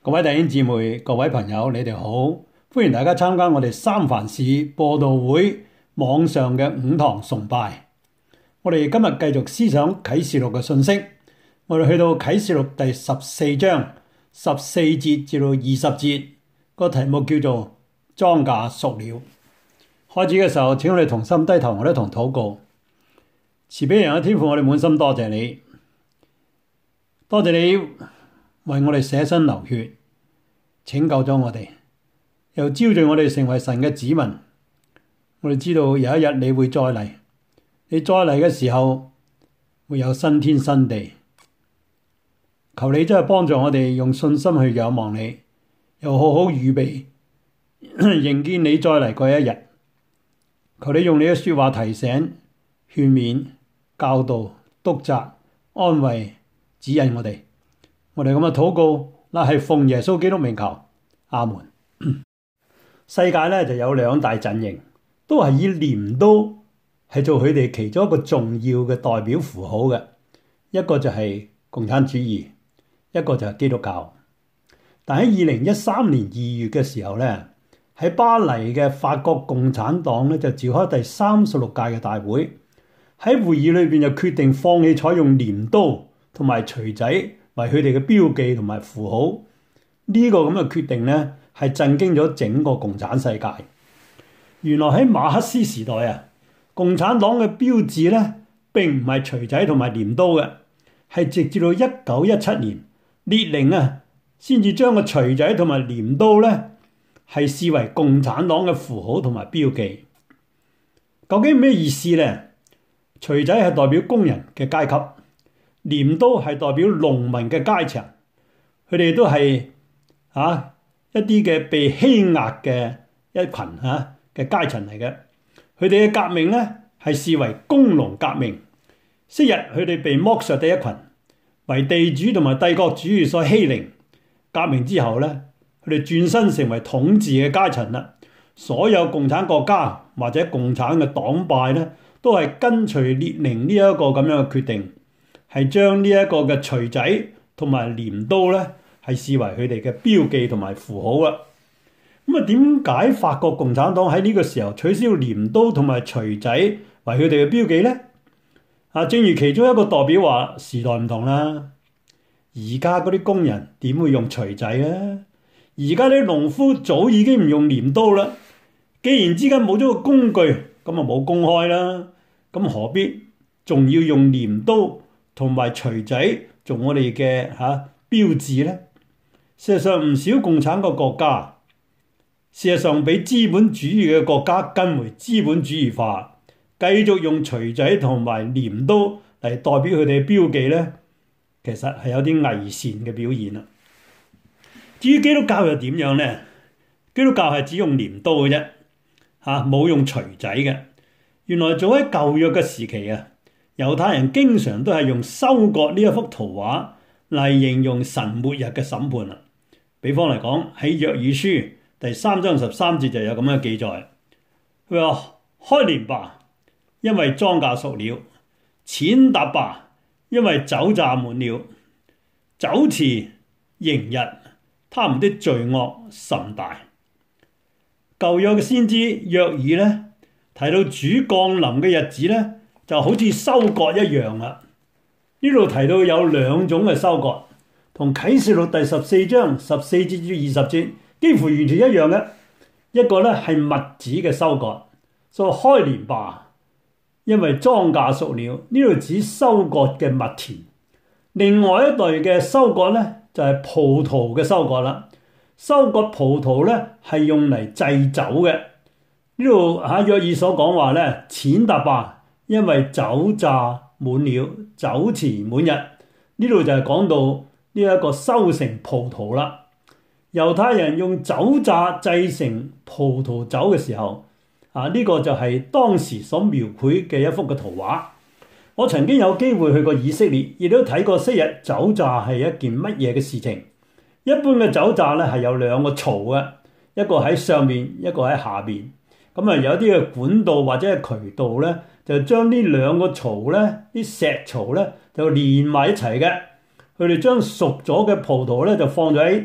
各位弟兄姊妹、各位朋友，你哋好，歡迎大家參加我哋三藩市播道會網上嘅午堂崇拜。我哋今日繼續思想啟示錄嘅信息，我哋去到啟示錄第14章14節至到20節，個題目叫做莊稼熟了。開始嘅時候，請我哋同心低頭，我哋一同禱告。慈悲人嘅天父，我哋滿心多謝你，多謝你為我哋捨身流血，拯救咗我哋，又招聚我哋成為神嘅子民。我哋知道有一日你會再嚟，你再嚟嘅時候會有新天新地。求你真係幫助我哋用信心去仰望你，又好好預備迎見你再嚟嗰一日。求你用你嘅說話提醒、勸勉、教導、督責、安慰、指引我哋。我哋咁嘅禱告，那係奉耶穌基督名求，阿門。世界咧就有兩大陣營，都係以鐮刀係做佢哋其中一個重要嘅代表符號嘅。一個就係共產主義，一個就係基督教。但喺2013年2月嘅時候咧，喺巴黎嘅法國共產黨咧就召開第36屆嘅大會，喺會議裏邊就決定放棄採用鐮刀同埋錘仔為佢哋嘅標記同埋符號。呢個咁嘅決定咧係震驚咗整個共產世界。原來喺馬克思時代啊，共產黨嘅標誌咧並唔係錘仔同埋鐮刀嘅，係直至到1917年列寧啊先至將個錘仔同埋鐮刀咧係視為共產黨嘅符號同埋標記。究竟咩意思呢？錘仔係代表工人嘅階級，鐮刀係代表農民嘅階層，佢哋都係一啲嘅被欺壓嘅一群嘅階層嚟嘅。佢哋嘅革命咧係視為工農革命。昔日佢哋被剝削嘅一群，為地主同埋帝國主義所欺凌。革命之後咧，佢哋轉身成為統治嘅階層啦。所有共產國家或者共產嘅黨派咧，都係跟隨列寧呢一個咁樣嘅決定，係將呢一個嘅錘仔同埋鐮刀咧係視為佢哋嘅標記同埋符號啦。咁啊，點解法國共產黨喺呢個時候取消鐮刀同埋錘仔為佢哋嘅標記呢？正如其中一個代表話，時代唔同啦，而家嗰啲工人點會用錘仔啊？而家啲農夫早已經唔用鐮刀啦。既然之間冇咗個工具，咁啊冇公開啦，咁何必仲要用鐮刀同埋錘仔做我哋嘅標誌呢？事實上，唔少共產嘅國家，事實上比資本主義嘅國家更為資本主義化，繼續用錘仔同埋鐮刀嚟代表佢哋嘅標記呢，其實係有啲偽善嘅表現啦。至於基督教又點樣呢？基督教係只用鐮刀嘅啫，冇用錘仔嘅。原來早喺舊約嘅時期啊，猶太人經常都係用收割呢一幅圖畫嚟形容神末日嘅審判啦。比方嚟講，喺約珥書第3章13節就有咁樣嘅記載，佢話：開鐮吧，因為莊稼熟了；踐踏吧，因為酒醡滿了。酒池盈溢，他們的罪惡甚大。舊約嘅先知約珥咧提到主降臨嘅日子咧，就好似收割一樣啦。呢度提到有兩種嘅收割，同啟示錄第14章14節至20節幾乎完全一樣嘅。一個咧係麥子嘅收割，所以開鐮吧，因為莊稼熟了。呢度指收割嘅麥田。另外一類嘅收割咧就係葡萄嘅收割啦。收割葡萄咧係用嚟製酒嘅。呢度約珥所講話咧，踐踏吧，因為酒醡滿了，酒池滿溢。呢度就係講到呢一個收成葡萄啦。猶太人用酒醡製成葡萄酒嘅時候，呢個就係當時所描繪嘅一幅嘅圖畫。我曾經有機會去過以色列，亦都睇過昔日酒醡係一件乜嘢嘅事情。一般嘅酒醡咧係有兩個槽嘅，一個喺上面，一個喺下邊。咁啊，有啲嘅管道或者係渠道咧，就將呢兩個槽咧，啲石槽咧就連埋一齊嘅。佢哋將熟咗嘅葡萄咧就放咗喺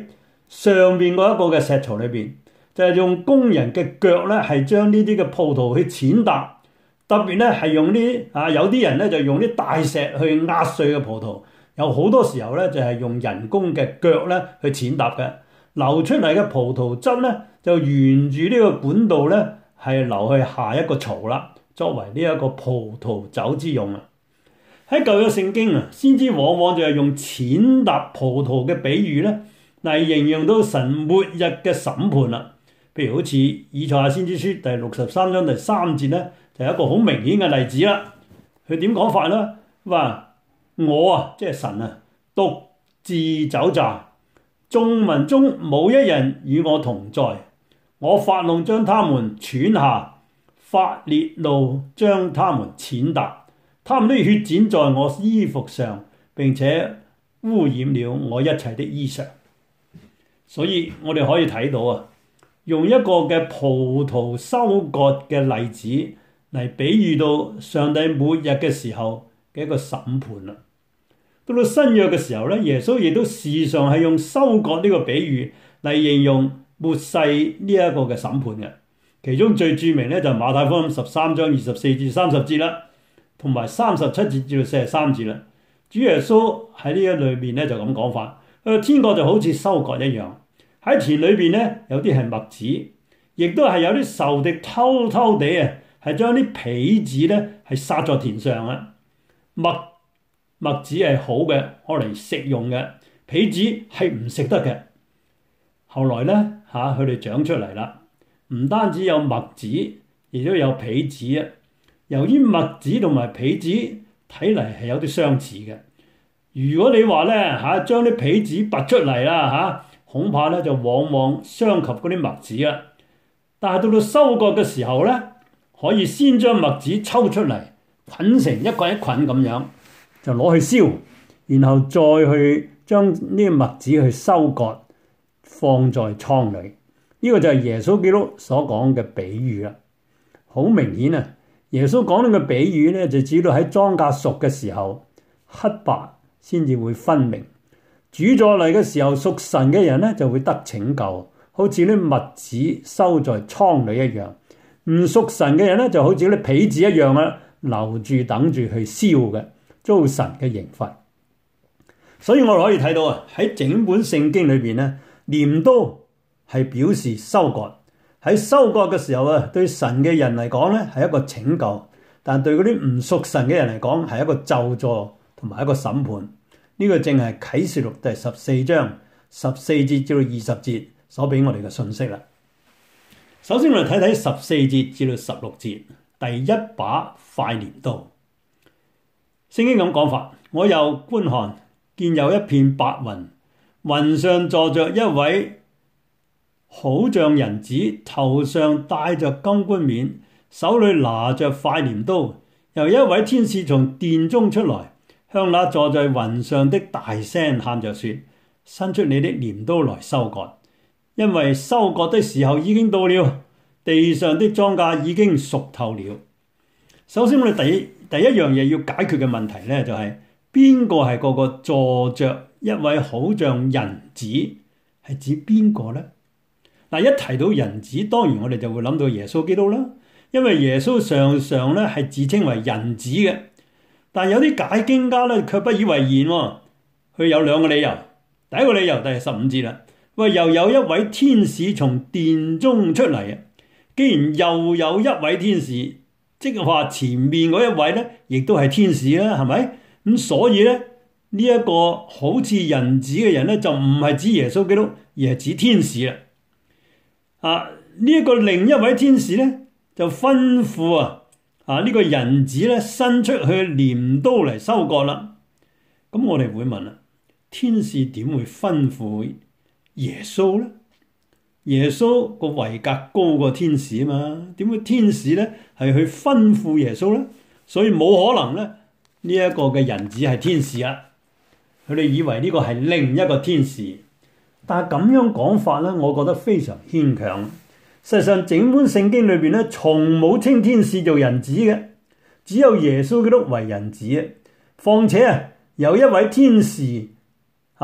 上邊嗰一個嘅石槽裏邊，就係用工人嘅腳咧，係將呢啲嘅葡萄去踐踏。特別咧係用啲有啲人咧就用啲大石去壓碎嘅葡萄，有好多時候咧就係用人工嘅腳咧去踐踏嘅，流出嚟嘅葡萄汁咧就沿住呢個管道咧係流去下一個槽啦，作為呢一個葡萄酒之用啊。喺舊約聖經啊，先知往往就係用踐踏葡萄嘅比喻咧嚟形容到神末日嘅審判啦。譬如好似以賽亞先知書第63章第3節咧。就係一個好明顯嘅例子啦。佢點講法咧？話我即係神啊，獨自酒醡，眾民中冇一人與我同在。我發怒將他們踹下，發烈怒將他們踐踏。他們的血濺在我衣服上，並且污染了我一切的衣裳。所以我哋可以睇到啊，用一個嘅葡萄收割嘅例子嚟比喻到上帝末日嘅時候嘅一個審判啦。到新約嘅時候咧，耶穌亦都時常係用收割呢個比喻嚟形容末世呢一個嘅審判嘅。其中最著名咧就係馬太福音13章24至30節啦，同埋37節至到43節啦。主耶穌喺呢一裏邊咧就咁講法，天國就好似收割一樣，喺田裏邊咧有啲係麥子，亦都係有啲仇敵偷偷地係將啲皮子咧係撒在田上啊。麥子係好嘅，攞嚟食用嘅；皮子係唔食得嘅。後來咧佢哋長出嚟啦，唔單止有麥子，亦都有皮子啊。由於麥子同埋皮子睇嚟係有啲相似嘅，如果你話咧將啲皮子拔出嚟啦恐怕咧就往往傷及嗰啲麥子啦。但係到收割嘅時候咧，可以先將麥子抽出嚟，捆成一捆一捆咁樣，就攞去燒，然後再去將呢啲麥子去收割，放在倉裏。呢個就係耶穌基督所講嘅比喻啦。好明顯啊，耶穌講呢個比喻咧，就指到喺莊稼熟嘅時候，黑白先至會分明。主再嚟嘅時候，屬神嘅人咧就會得拯救，好似啲麥子收在倉裏一樣。唔屬神嘅人咧，就好似啲皮子一樣啦，留住等住去燒嘅，遭神嘅刑罰。所以我哋可以睇到啊，喺整本聖經裏邊咧，鐮刀係表示收割。喺收割嘅時候啊，對神嘅人嚟講咧係一個拯救，但對嗰啲唔屬神嘅人嚟講係一個咒詛同埋一個審判。呢個正係啟示錄第14章14節至到20節所俾我哋嘅信息啦。首先我哋睇睇14節至到16節，第一把快鐮刀。聖經咁講法，我又觀看，見有一片白雲，雲上坐着一位好像人子，頭上戴着金冠冕，手裏拿着快鐮刀。又一位天使從殿中出來，向那坐在雲上的大聲喊着說：伸出你的鐮刀來收割，因為收割的時候已經到了，地上的莊稼已經熟透了。首先我哋第一樣嘢要解決嘅問題咧，就係邊個係嗰個坐着一位好像人子，係指邊個呢？嗱，一提到人子，當然我哋就會諗到耶穌基督啦，因為耶穌常常咧係自稱為人子嘅。但有啲解經家咧卻不以為然喎，佢有兩個理由。第一個理由第15節啦，喂，又有一位天使從殿中出嚟啊！既然又有一位天使，即係話前面嗰一位咧，亦都係天使啦，係咪？咁所以咧呢一個好似人子嘅人咧，就唔係指耶穌基督，而係指天使啦。呢一個另一位天使咧就吩咐呢個人子咧伸出去鐮刀嚟收割啦。咁我哋會問啦，天使點會吩咐耶穌咧？耶穌個位格高過天使啊嘛，點會天使咧係去吩咐耶穌咧？所以冇可能咧呢一個嘅人子係天使啊！佢哋以為呢個係另一個天使，但係咁樣講法咧，我覺得非常牽強。實際上整本聖經裏邊咧，從冇稱天使做人子嘅，只有耶穌基督為人子。況且有一位天使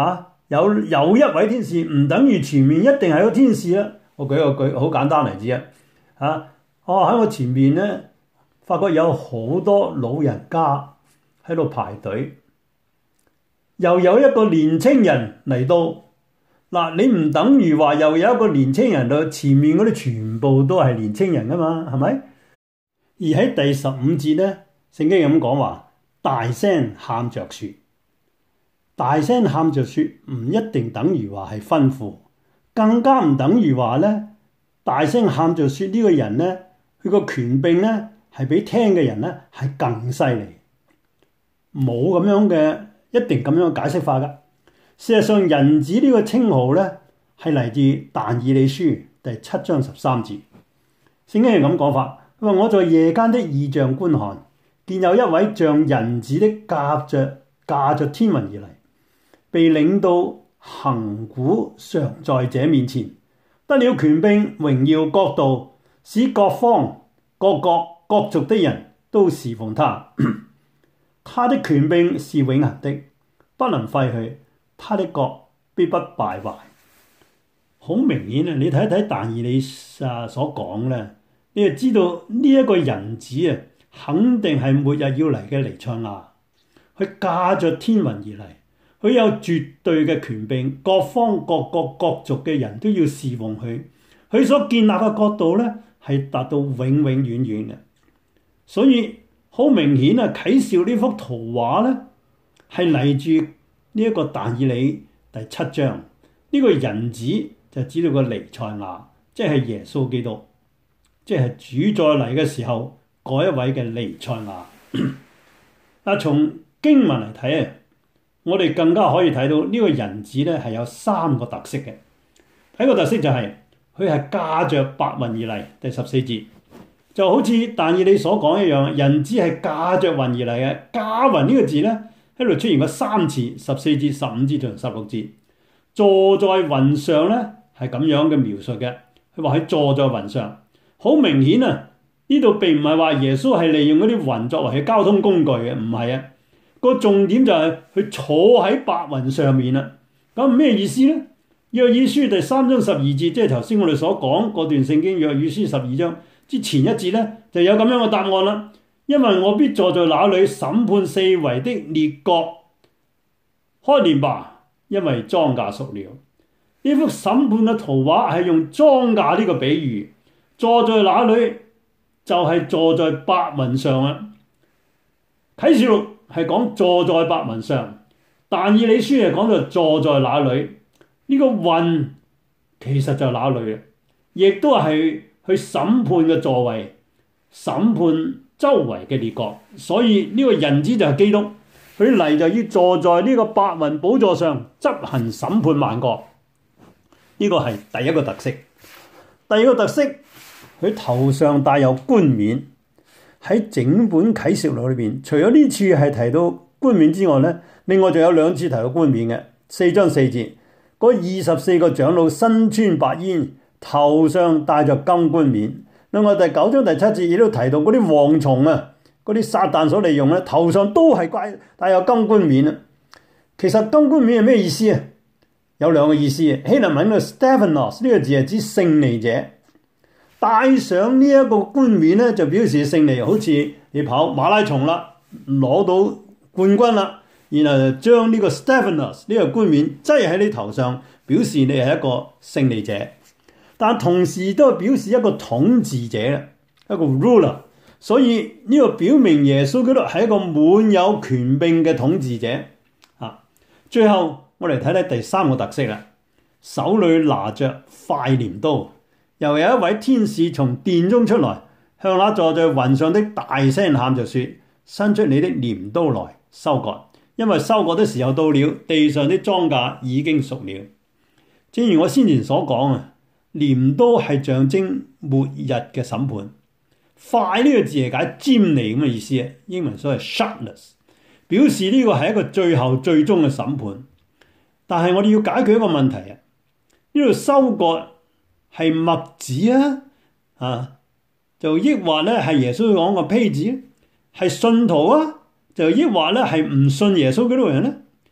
有一位天使，唔等於前面一定係個天使啊！我舉個好簡單例子啊！喺我前面咧，發覺有好多老人家喺度排隊，又有一個年青人嚟到。嗱，你唔等於話又有一個年青人到，前面嗰啲全部都係年青人噶嘛，係咪？而喺第15節咧，聖經咁講話，大聲喊着說，大聲喊着說唔一定等於話係吩咐，更加唔等於話咧，大聲喊着說呢個人咧，佢個權柄咧係比聽嘅人咧係更犀利，冇咁樣嘅一定咁樣解釋法噶。事實上，人子呢個稱號咧係嚟自但以理書第7章13節。聖經係咁講法，佢話我在夜間的異象觀看，見有一位像人子的駕着天雲而嚟，被領到亙古常在者面前，得了權柄、榮耀、國度，使各方、各國、各族的人都侍奉他。他的權柄是永恆的，不能廢去。他的國必不敗壞。好明顯啊！你睇一睇但以理所講咧，你就知道呢一個人子啊，肯定係末日要嚟嘅彌賽亞。佢駕着天雲而嚟，佢有絕對嘅權柄，各方各國各族嘅人都要侍奉佢。佢所建立嘅國度咧，係達到永永遠遠嘅。所以好明顯啊！啟示呢幅圖畫咧，係嚟自呢一個但以理第7章，呢個人子就指到個彌賽亞，即係耶穌基督，即係主再嚟嘅時候嗰一位嘅彌賽亞。從經文嚟睇啊，我哋更加可以睇到呢個人子咧係有3個特色嘅。第一個特色就係佢係駕着白雲而嚟，第14節就好似但以理所講一樣，人子係駕着雲而嚟嘅。駕雲呢個字咧，喺度出現過3次，14節、15節同16節。坐在雲上咧係咁樣嘅描述嘅，佢話佢坐在雲上，好明顯啊！呢度並唔係話耶穌係利用嗰啲雲作為嘅交通工具嘅，唔係啊。個重點就係佢坐喺白雲上面啦。咁咩意思咧？約珥書第3章12節，即係頭先我哋所講嗰段聖經約珥書12章之前一節咧，就有咁樣嘅答案啦。因為我必坐在那裏審判四圍的列國，開鐮吧，因為莊稼熟了。呢幅審判嘅圖畫係用莊稼呢個比喻，坐在那裏就係坐在白雲上啊。啟示錄係講坐在白雲上，但以理書係講到坐在那裏，呢個雲其實就係那裏啊，亦都係去審判嘅座位，審判周圍嘅列國。所以呢個人子就係基督，佢嚟就要坐在呢個白雲寶座上執行審判萬國。呢個係第一個特色。第二個特色，佢頭上戴有冠冕。喺整本啟示錄裏邊，除咗呢次係提到冠冕之外咧，另外仲有2次提到冠冕嘅。4章4節，嗰24個長老身穿白衣，頭上戴着金冠冕。另外第9章第7節亦都提到嗰啲蝗蟲啊，嗰啲撒旦所利用咧，頭上都係戴有金冠冕啊。其實金冠冕係咩意思啊？有2個意思啊。希臘文嘅 Stephanos 呢個字係指勝利者，戴上呢一個冠冕咧，就表示勝利。好似你跑馬拉松啦，攞到冠軍啦，然後就將呢個 Stephanos 呢個冠冕擠喺你頭上，表示你係一個勝利者。但同時都係表示一個統治者，一個 ruler。所以呢個表明耶穌基督係一個滿有權柄嘅統治者。最後我哋睇睇第3個特色啦，手裏拿着快鐮刀，又有一位天使從殿中出來，向那坐在雲上的大聲喊着說：伸出你的鐮刀來收割，因為收割的時候到了，地上的莊稼已經熟了。正如我先前所講啊，鐮刀係象徵末日嘅審判。快呢個字係解尖利咁嘅意思啊，英文所謂 sharpness， 表示呢個係一個最後最終嘅審判。但係我哋要解決一個問題啊，呢度收割係麥子就抑或咧係耶穌講個胚子，係信徒啊，就抑或咧係唔信耶穌嗰啲人咧？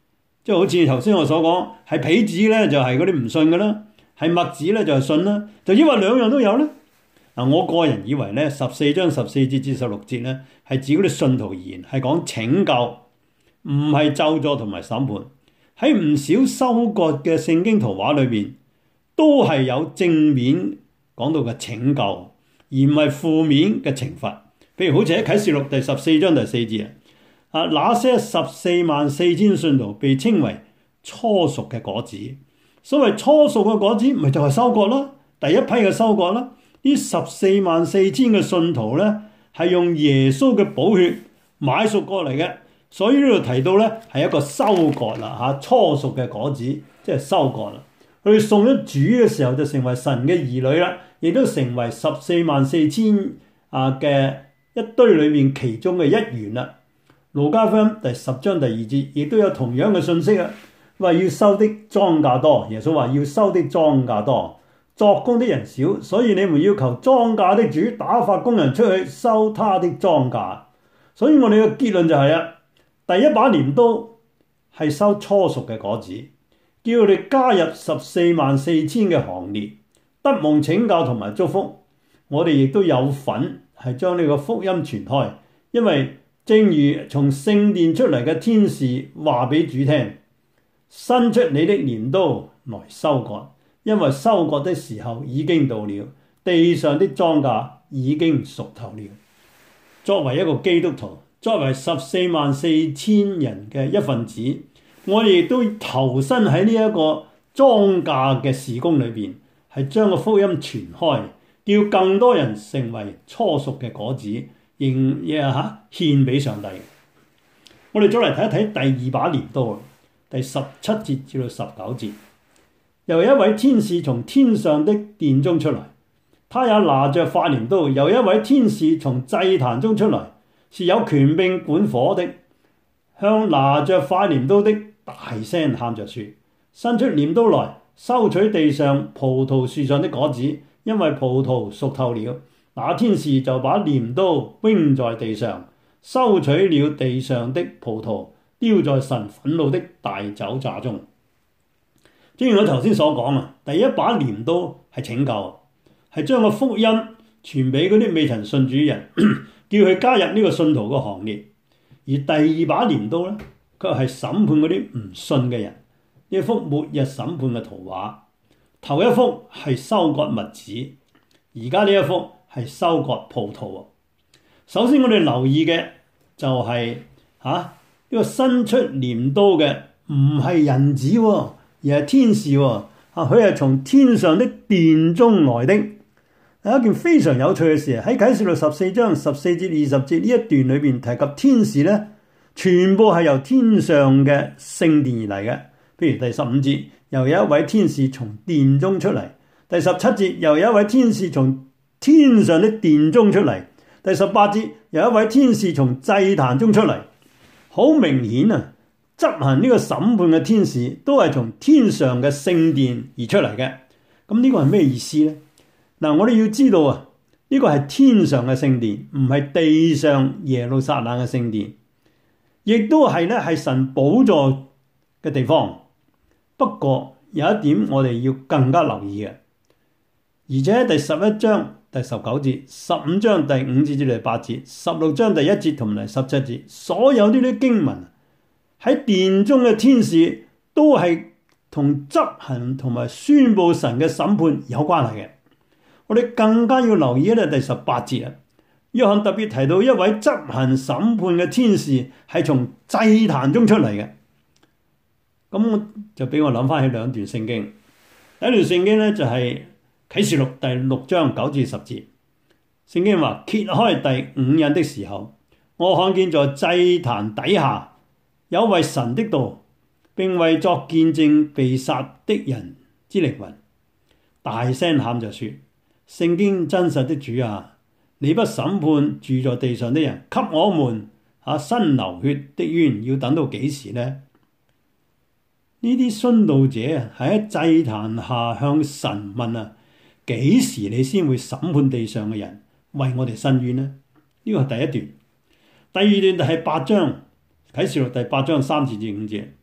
即係好似頭先我所講，係痞子咧就係嗰啲唔信嘅啦，係麥子咧就係信啦，就因為兩樣都有咧。嗱，我個人以為咧14章14節至16節咧係指嗰啲信徒而言，係講拯救，唔係咒詛同埋審判。喺唔少收割嘅聖經圖畫裏邊，都係有正面講到嘅拯救，而唔係負面嘅懲罰。譬如好似喺啟示錄第14章第4節那些144000信徒被稱為初熟嘅果子。所謂初熟嘅果子，咪就係收割啦，第一批嘅收割啦。呢144000嘅信徒咧，係用耶穌嘅寶血買贖過嚟嘅，所以呢度提到咧係一個收割啦，初熟嘅果子即係收割啦。佢哋送咗主嘅時候就成為神嘅兒女啦，亦都成為144000嘅一堆裏面其中嘅一員啦。路加福音第10章第2節亦都有同樣嘅信息啊，話要收的莊稼多，耶穌話要收的莊稼多，作工的人少，所以你們要求莊稼的主打發工人出去收他的莊稼。所以我哋嘅結論就係第一把鐮刀係收初熟嘅果子，叫佢哋加入144000嘅行列，得蒙拯救同埋祝福。我哋亦都有份係將呢個福音傳開，因為正如從聖殿出嚟嘅天使話俾主聽，伸出你的鐮刀來收割，因為收割的時候已經到了，地上的莊稼已經熟透了。作為一個基督徒，作為144000人嘅一份子，我哋亦都投身喺呢一個莊稼嘅事工裏邊，係將個福音傳開，叫更多人成為初熟嘅果子，獻俾上帝。我哋再嚟睇一睇第二把鐮刀，第17節至到19節。又有一位天使從天上的殿中出來，他也拿着法鐮刀。又有一位天使從祭壇中出來，是有權柄管火的，向拿着法鐮刀的大聲喊着說：伸出鐮刀來，收取地上葡萄樹上的果子，因為葡萄熟透了。那天使就把鐮刀扔在地上，收取了地上的葡萄，丟在神憤怒的大酒榨中。正如我頭先所講第一把鐮刀係拯救，係將個福音傳俾嗰啲未曾信主人，叫佢加入呢個信徒嘅行列。而第二把鐮刀咧，佢係審判嗰啲唔信嘅人。呢一幅末日審判嘅圖畫，頭一幅係收割麥子，而家呢一幅係收割葡萄。首先我哋留意嘅就係呢個伸出鐮刀嘅唔係人子，而係天使。佢係從天上的殿中來的。係一件非常有趣嘅事。喺啟示錄14章14至20節呢一段裏邊提及天使咧，全部係由天上嘅聖殿而嚟嘅。譬如第15節，又有一位天使從殿中出嚟；第17節，又有一位天使從天上的殿中出嚟；第18節，又有一位天使從祭壇中出嚟。好明顯執行呢個審判嘅天使都係從天上嘅聖殿而出嚟嘅。咁呢個係咩意思呢？我哋要知道呢個係天上嘅聖殿，唔係地上耶路撒冷嘅聖殿，亦都係神寶座嘅地方。不過有一點我哋要更加留意嘅，而且喺第11章第19節、15章第5節至第8節、16章第1節同埋17節，所有呢啲經文喺殿中嘅天使都係同執行同埋宣佈神嘅審判有關係嘅。我哋更加要留意第18節約翰特別提到一位執行審判嘅天使係從祭壇中出嚟嘅。咁就俾我諗翻起兩段聖經。第一段聖經咧就係啟示錄第6章9至10節。聖經話：揭開第5印的時候，我看見在祭壇底下有為神的道並為作見證被殺的人之靈魂，大聲喊着說：聖經真實的主啊，你不審判住在地上的人，給我們伸流血的冤，要等到幾時呢？呢啲殉道者喺祭壇下向神問幾時你先會審判地上嘅人，為我哋伸冤呢？呢個係第一段。第二段就係8章啟示錄第8章3至5節，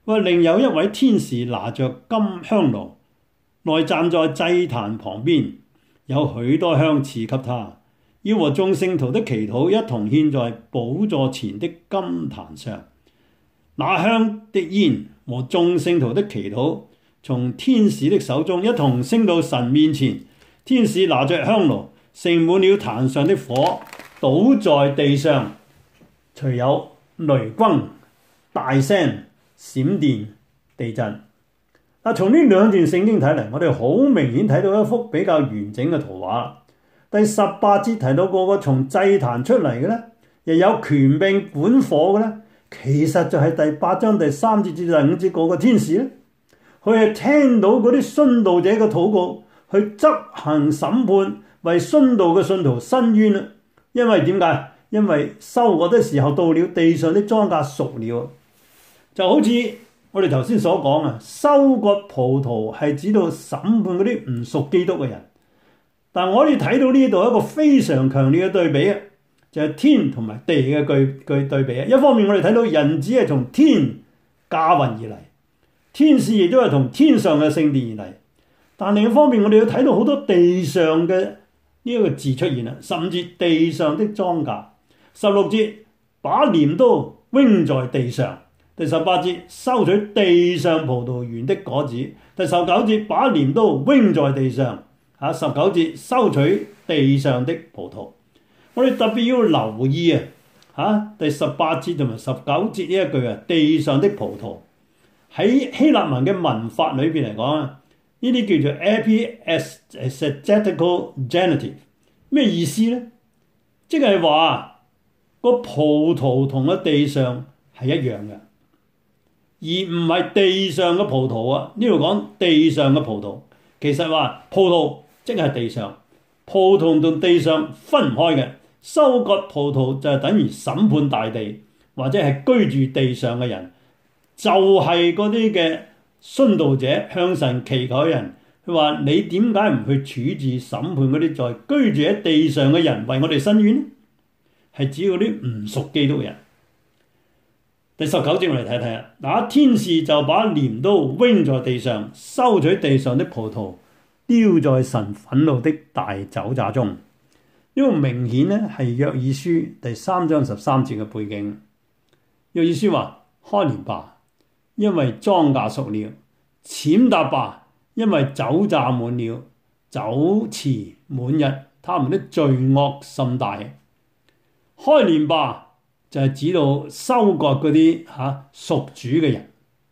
另有一位天使拿着金香爐，內站在祭壇旁邊，有許多香賜給他，要和眾聖徒的祈禱一同獻在寶座前的金壇上。那香的煙和眾聖徒的祈禱從天使的手中一同升到神面前。天使拿着香爐，盛滿了壇上的火，倒在地上，隨有雷轟、大聲、閃電、地震。從呢兩段聖經睇嚟，我哋好明顯睇到一幅比較完整嘅圖畫。第18節提到個從祭壇出嚟嘅呢，又有權柄管火嘅呢，其實就係第8章第3節至第5節嗰個天使呢。佢係聽到嗰啲殉道者嘅禱告，去執行審判，為殉道嘅信徒伸冤啦。因為點解？因為收割的時候到了，地上的莊稼熟了。就好似我哋頭先所講啊，收割葡萄係指到審判嗰啲唔屬基督嘅人。但我哋睇到呢度一個非常強烈嘅對比啊，就係天同埋地嘅對比啊。一方面我哋睇到人子係從天駕雲而嚟，天使亦都係從天上嘅聖殿而嚟。但另一方面我哋要睇到好多地上嘅呢一個字出現啦，甚至地上的莊稼。16節把鐮刀扔在地上。第18節收取地上葡萄園的果子。第19節把鐮刀扔在地上。19節收取地上的葡萄。我哋特別要留意第18節同埋19節呢一句啊，地上的葡萄。喺希臘文嘅文法裏邊嚟講啊，呢啲叫做 epiesthetical genitive。咩意思呢？即係話個葡萄同個地上係一樣嘅，而唔係地上嘅葡萄啊。呢度講地上嘅葡萄，其實話葡萄即係地上，葡萄同地上分唔開嘅。收割葡萄就係等於審判大地，或者係居住地上嘅人，就係嗰啲嘅殉道者向神祈求嘅人。佢話：你點解唔去處置審判嗰啲在居住喺地上嘅人，為我哋伸冤呢？係指嗰啲唔屬基督嘅人。第19節我嚟睇睇啊，那天使就把鐮刀扔在地上，收取地上的葡萄，丟在神憤怒的大酒醡中。呢個明顯呢係約珥書第3章13節嘅背景。約珥書話：開鐮吧，因為莊稼熟了；踐踏吧，因為酒醡滿了，酒池滿溢，他們的罪惡甚大。開鐮吧就係指到收割嗰啲屬主嘅人，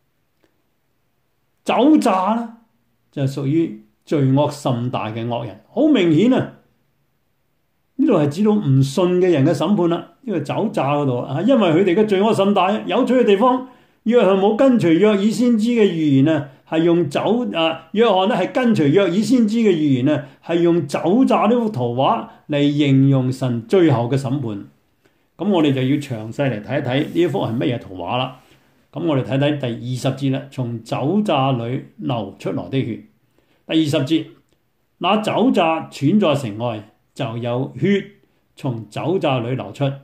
酒醡呢就係屬於罪惡甚大嘅惡人。好明顯啊，呢度係指到唔信嘅人嘅審判啦。呢個酒醡嗰度因為佢哋嘅罪惡甚大。有趣嘅地方，約翰冇跟隨約珥先知嘅預言啊，係用約翰咧係跟隨約珥先知嘅預言啊，係用酒醡呢幅圖畫嚟形容神最後嘅審判。咁我哋就要詳細嚟睇一睇呢一幅係乜嘢圖畫啦。咁我哋睇睇第20節啦，從酒醡裏流出來的血。第20節，那酒醡踹在城外，就有血從酒醡裏流出，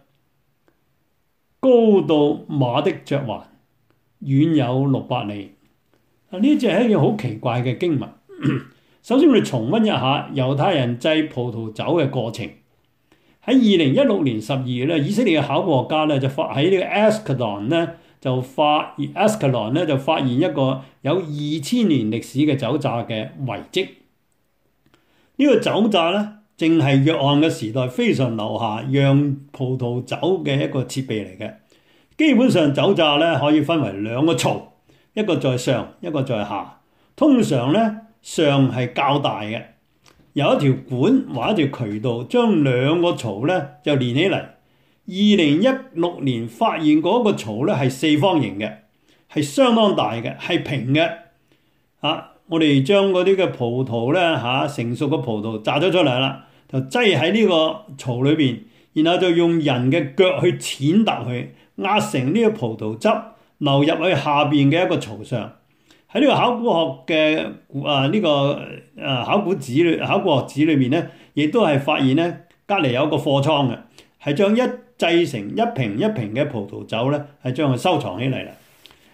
高到馬的嚼環，遠有600里。呢隻係一件好奇怪嘅經文。首先我哋重溫一下猶太人製葡萄酒嘅過程。喺2016年12月咧，以色列嘅考古學家咧就喺呢個 Ascalon 咧就發現一個有2000年歷史嘅酒醡嘅遺跡。呢個酒醡咧，正係約翰嘅時代非常留下釀葡萄酒嘅一個設備嚟嘅。基本上酒醡咧可以分為2個槽，一個在上，一個在下。通常咧上係較大嘅。有一條管或一條渠道將2個槽咧就連起嚟。2016年發現嗰個槽咧係4方形嘅，係相當大嘅，係平嘅。我哋將嗰啲嘅葡萄咧成熟嘅葡萄榨咗出嚟啦，就擠喺呢個槽裏邊，然後就用人嘅腳去踐踏佢，壓成呢個葡萄汁流入去下邊嘅一個槽上。喺呢個考古學嘅考古學紙裏面咧，亦都係發現咧隔離有個貨倉嘅，係將製成一瓶一瓶嘅葡萄酒咧，係將佢收藏起嚟啦。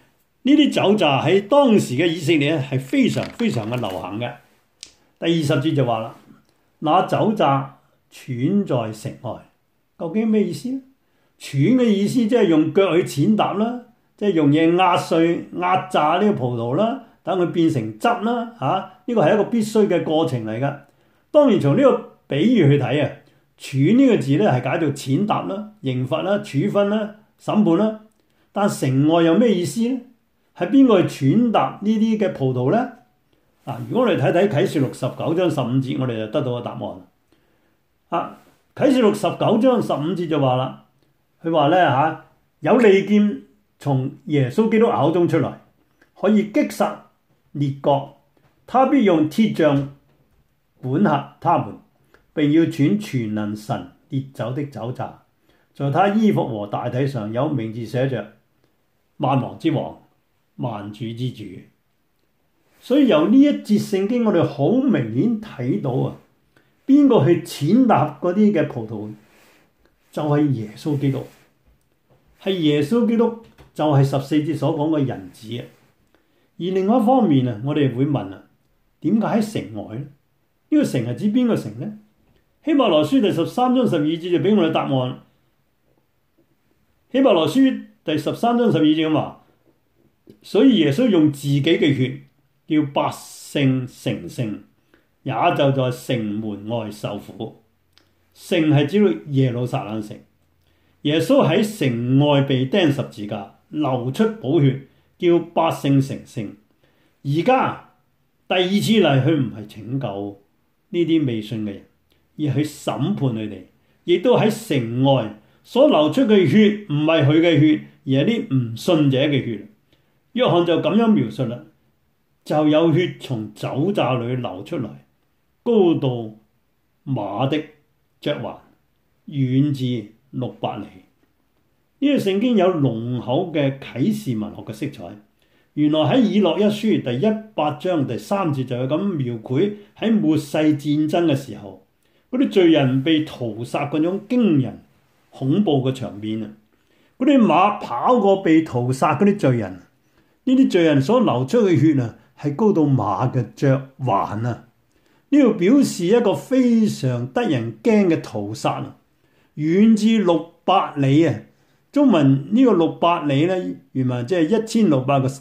呢啲酒詐喺當時嘅以色列係非常非常嘅流行嘅。第20節就話啦，那酒詐踹在城外，究竟咩意思咧？踹嘅意思即係用腳去踐踏啦，即係用嘢壓碎、壓榨呢個葡萄啦，等佢變成汁啦嚇。呢個係一個必須嘅過程嚟㗎。當然從呢個比喻去睇啊，踹呢個字咧係解做踐踏啦、刑罰啦、處分啦、審判啦。但城外有咩意思咧？係邊個去踐踏呢啲嘅葡萄咧？嗱，如果我哋睇睇啟示錄19章15節，我哋就得到個答案。啟示錄19章15節就話啦，佢話咧有利劍從耶穌基督口中出來，可以擊殺列國，他必用鐵杖管轄他們，並要踹全能神烈酒的酒醡，在他衣服和大體上有名字寫着萬王之王，萬主之主。所以由呢一節聖經，我哋好明顯睇到邊個去踐踏嗰啲嘅葡萄，就係耶穌基督。係耶穌基督，就係14節所講嘅人子。而另外一方面我哋會問點解喺城外呢？呢個城係指邊個城呢？希伯來書第13章12節就俾我哋答案。希伯來書第13章12節咁話，所以耶穌用自己嘅血叫百姓成聖，也就在城門外受苦。城係指到耶路撒冷城。耶穌喺城外被釘十字架，流出寶血，叫百姓成聖。而家第二次嚟，佢唔係拯救呢啲未信嘅人，而係去審判佢哋。亦都喺城外所流出嘅血，唔係佢嘅血，而係啲唔信者嘅血。約翰就咁樣描述啦，就有血從酒醡裏流出來，高到馬的嚼環，遠至600里。呢個聖經有濃厚嘅啟示文學嘅色彩。原來喺以諾一書第18章第3節就係咁描繪喺末世戰爭嘅時候，嗰啲罪人被屠殺嗰種驚人恐怖嘅場面啊！嗰啲馬跑過被屠殺嗰啲罪人，呢啲罪人所流出嘅血係高到馬嘅嚼環啊！呢度表示一個非常得人驚嘅屠殺，遠至600里啊！中文呢個600里咧，原文即係1600個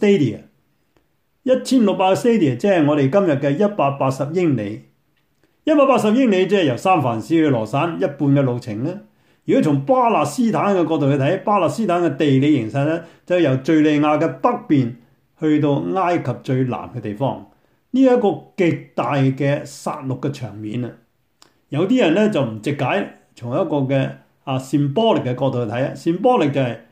stadia，1600個 stadia 即係我哋今日嘅180英里。180英里即係由三藩市去羅省一半嘅路程咧。如果從巴勒斯坦嘅角度去睇，巴勒斯坦嘅地理形勢咧，就由敘利亞嘅北邊去到埃及最南嘅地方。呢一個極大嘅殺戮嘅場面啊！有啲人咧就唔直解，從一個嘅symbolic 嘅角度去睇，symbolic 就係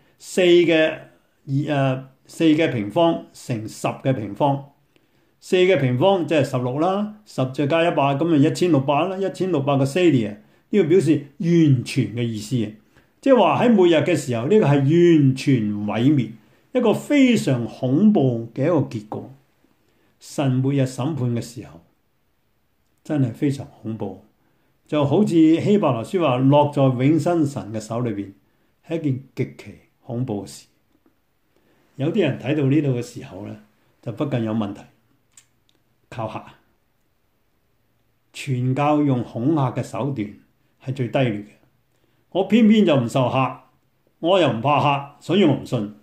4嘅平方乘10嘅平方，4嘅平方即係16啦，10就加100，咁就1600啦，1600個 stadia， 呢個表示完全嘅意思啊！即係話喺末日嘅時候，呢個係完全毀滅，一個非常恐怖嘅一個結果。神末日審判嘅時候，真係非常恐怖。就好似希伯來書話，落在永生神嘅手裏邊，係一件極其恐怖嘅事。有啲人睇到呢度嘅時候咧，就不禁有問題。靠嚇，傳教用恐嚇嘅手段係最低劣嘅。我偏偏就唔受嚇，我又唔怕嚇，所以我唔信。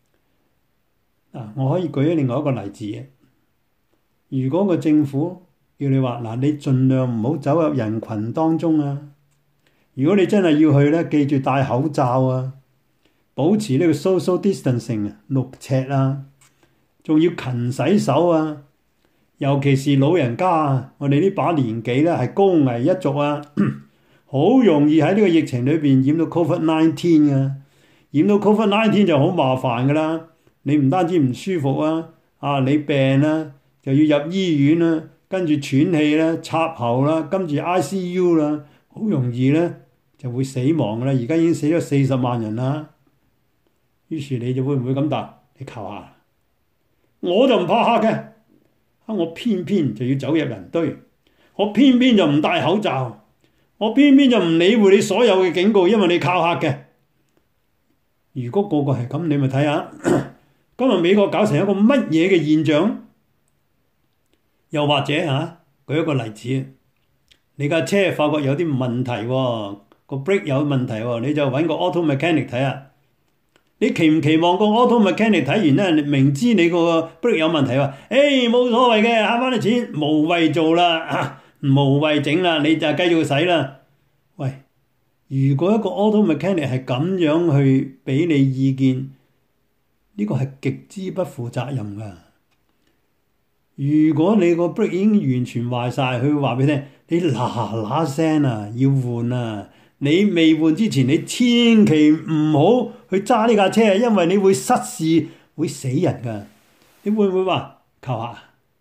我可以舉另外一個例子嘅。如果個政府叫你話你盡量唔好走入人群當中啊！如果你真係要去咧，記住戴口罩啊，保持呢個 social distancing 6尺啊，仲要勤洗手啊！尤其是老人家啊，我哋呢把年紀咧係高危一族啊，好容易喺呢個疫情裏邊染到 COVID-19 啊！染到 COVID-19 就好麻煩噶啦，你唔單止唔舒服你病就要入醫院啦。跟住喘氣啦、插喉啦，跟住 ICU 啦，好容易咧就會死亡噶啦。而家已經死咗40萬人啦。於是你就會唔會咁答？你求下，我就唔怕嚇嘅，我偏偏就要走入人堆，我偏偏就唔戴口罩，我偏偏就唔理會你所有嘅警告，因為你靠嚇嘅。如果個個係咁，你咪睇下今日美國搞成一個乜嘢嘅現象？又或者舉一個例子，你架車發覺有啲問題喎，個 brake 有問題喎，你就揾個 auto mechanic 睇下。你期唔期望個 auto mechanic 睇完咧，明知你個 brake 有問題話，冇所謂嘅，慳翻啲錢，無謂做啦，無謂整啦，你就繼續使啦。喂，如果一個 auto mechanic 係咁樣去俾你意見，呢個係極之不負責任㗎。如果你個 brake 已經完全壞晒，佢會話俾你聽，你嗱聲要換啊！你未換之前，你千祈唔好去揸呢架車，因為你會失事，會死人㗎。你會唔會話求下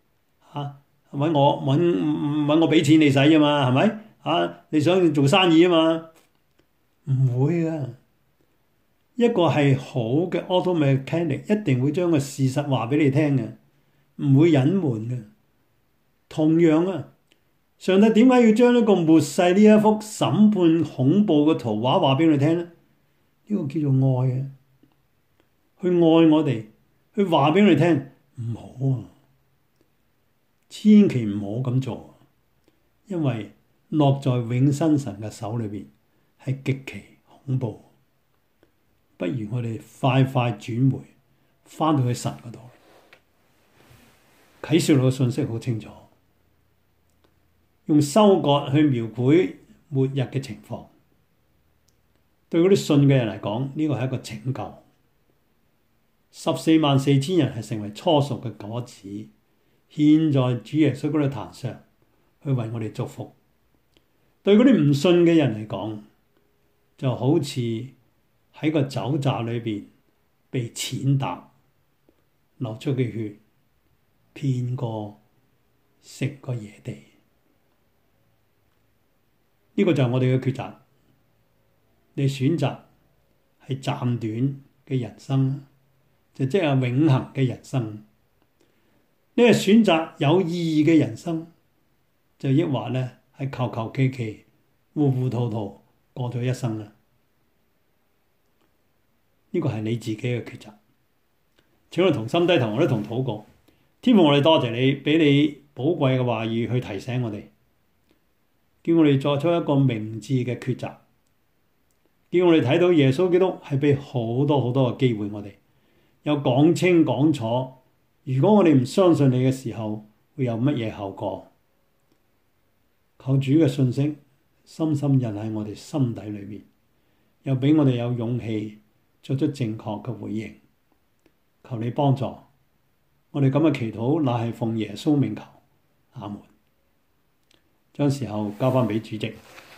揾我俾錢你使啫嘛？係咪？你想做生意啊嘛？唔會㗎。一個係好嘅 auto mechanic 一定會將個事實話俾你聽嘅，唔會隱瞞嘅。同樣上帝點解要將一個末世呢一幅審判恐怖嘅圖畫話俾你聽呢？呢個叫做愛啊！去愛我哋，去話俾你聽，唔好千祈唔好咁做，因為落在永生神嘅手裏邊係極其恐怖。不如我哋快快轉回，翻到去神嗰度。啟示錄嘅信息好清楚。用收割去描繪末日嘅情況，對嗰啲信嘅人嚟講，呢個係一個拯救。144000人係成為初熟嘅果子，獻在主耶穌嗰啲壇上，去為我哋祝福。對嗰啲唔信嘅人嚟講，就好似喺個酒醡裏邊被踐踏，流出嘅血，遍過成個野地。呢個就係我哋嘅抉擇。你選擇係暫短嘅人生，就即係永恆嘅人生。你係選擇有意義嘅人生，就抑或咧係求求其其、糊糊塗塗過咗一生啦。呢個係你自己嘅抉擇。請我哋同心低頭，我哋同禱告。天父，我哋多謝你，俾你寶貴嘅話語去提醒我哋。叫我哋作出一個明智嘅抉擇，叫我哋睇到耶穌基督係俾好多好多嘅機會我哋，有講清講楚。如果我哋唔相信你嘅時候，會有乜嘢後果？求主嘅信息深深印喺我哋心底裏面，又俾我哋有勇氣作出正確嘅回應。求你幫助我哋咁嘅祈禱，乃係奉耶穌名求，阿門。將時候交翻俾主席。